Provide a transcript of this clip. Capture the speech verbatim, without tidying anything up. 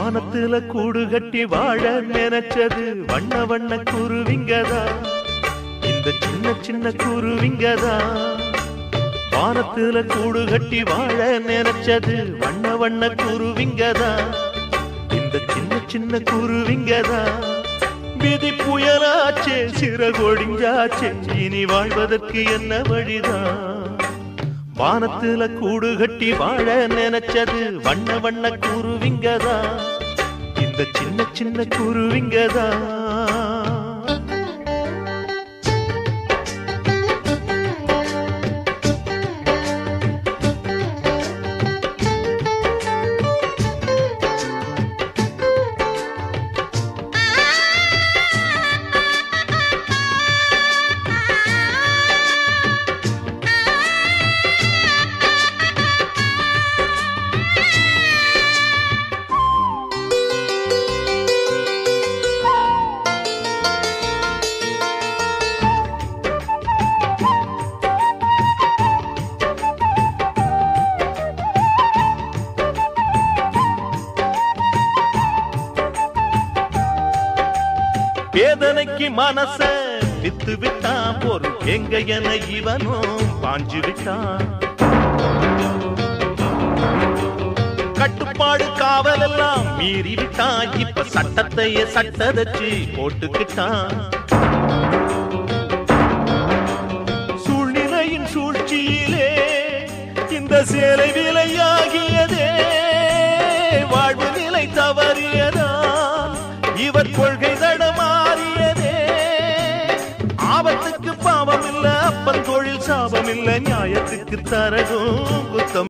வானத்துல கூடு கட்டி வாழ நினைச்சது வண்ண வண்ண குருவிங்கதா, இந்த சின்ன சின்ன குருவிங்கதா. வானத்துல கூடு கட்டி வாழ நினைச்சது வண்ண வண்ண குருவிங்கதா, இந்த சின்ன சின்ன குருவிங்கதா. விதி புயலாச்சே சிறகொடிஞ்சாச்சே, இனி வாழ்வதற்கு என்ன வழிதான்? வானத்துல கூடு கட்டி வாழ நினைச்சது வண்ண வண்ண குருவிங்கதா, இந்த சின்ன சின்ன குருவிங்கதா. வேதனைக்கு மனச வித்து விட்டான், பொருள் எங்க என இவனும் பாஞ்சு விட்டான். கட்டுப்பாடு காவல் எல்லாம் மீறி விட்டான், இப்ப சட்டத்தையே சட்டதச்சு போட்டுக்கிட்டான். சூழ்நிலையின் சூழ்ச்சியிலே இந்த சேலை விலையாகியதே, வாழ்வு நிலை தவறியதா இவர் கொள்கை தடமாறியதே. ஆபத்துக்கு பாவம் இல்ல, அப்பன் தொழில் சாபம் இல்ல, நியாயத்துக்கு தரகும் குத்தம்.